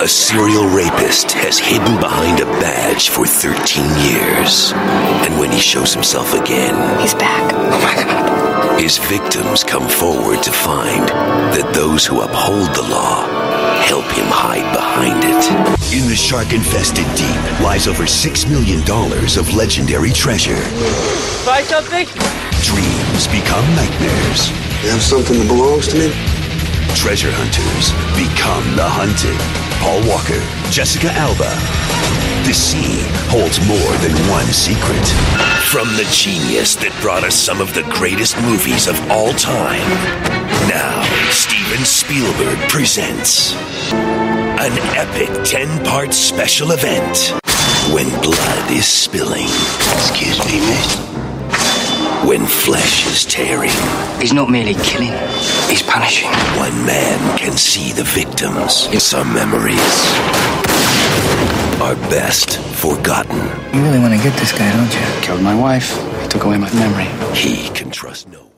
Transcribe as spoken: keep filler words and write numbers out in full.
A serial rapist has hidden behind a badge for thirteen years. And when he shows himself again... He's back. Oh my God. His victims come forward to find that those who uphold the law help him hide behind it. In the shark-infested deep lies over six million dollars of legendary treasure. Try something? Dreams become nightmares. You have something that belongs to me? Treasure hunters become the hunted. Paul Walker, Jessica Alba. The sea holds more than one secret. From the genius that brought us some of the greatest movies of all time, now Steven Spielberg presents an epic ten-part special event. When blood is spilling. Excuse me, miss. When flesh is tearing. He's not merely killing, he's punishing. One man can see the victims. Some memories are best forgotten. You really want to get this guy, don't you? Killed my wife. He took away my memory. He can trust no one.